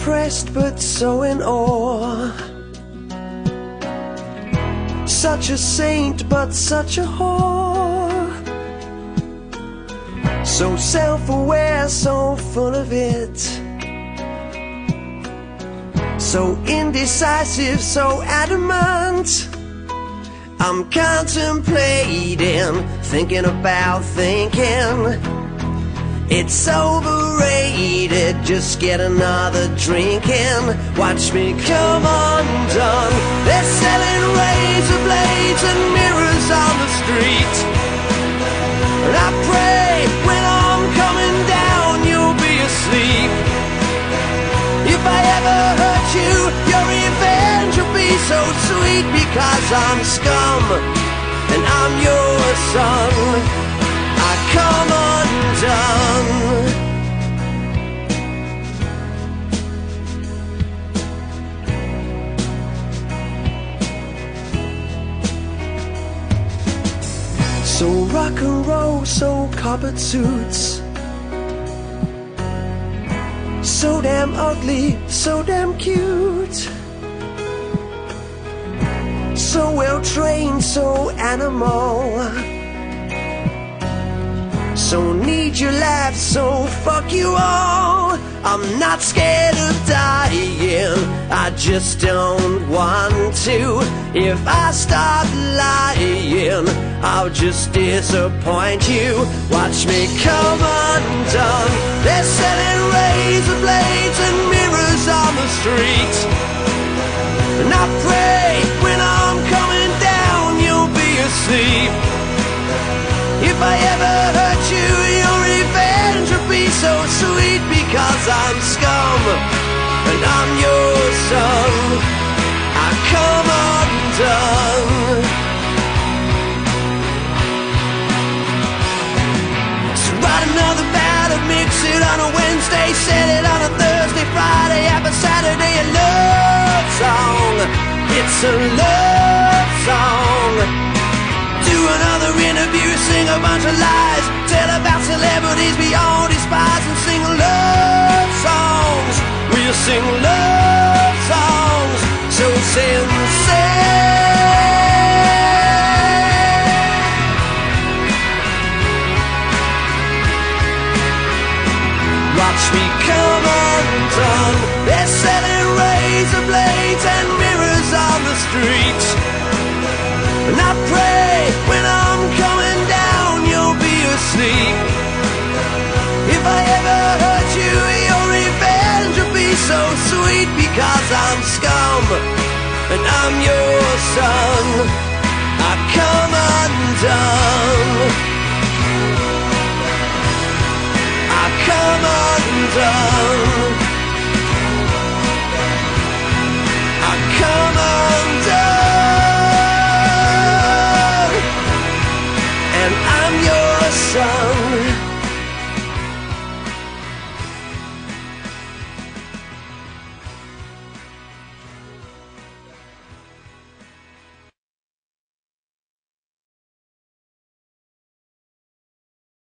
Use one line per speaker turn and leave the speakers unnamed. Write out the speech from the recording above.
impressed but so in awe. Such a saint but such a whore. So self-aware, so full of it. So indecisive, so adamant. I'm contemplating, thinking about thinking. It's overrated, just get another drink in. Watch me come undone. They're selling razor blades and mirrors on the street. And I pray when I'm coming down you'll be asleep. If I ever hurt you, your revenge will be so sweet. Because I'm scum and I'm your son, I come undone. So rock and roll, so coppered suits. So damn ugly, so damn cute. So well trained, so animal. So need your laugh, so fuck you all. I'm not scared of dying, I just don't want to. If I start lying, I'll just disappoint you. Watch me come undone. They're selling razor blades and mirrors on the street. And I pray when I'm coming down you'll be asleep. If I ever hurt you, your revenge will be so sweet. Because I'm scum and I'm your son, I come undone. So write another ballad, mix it on a Wednesday, sell it on a Thursday, Friday, have a Saturday, a love song. It's a love song. Do another interview, sing a bunch of lies, tell about celebrities beyond despise, and sing love songs. We'll sing love songs so sincere. Watch me come undone. They're selling razor blades and mirrors on the street. And I pray when I'm coming down you'll be asleep. If I ever hurt you, your revenge will be so sweet. Because I'm scum and I'm your son, I come undone.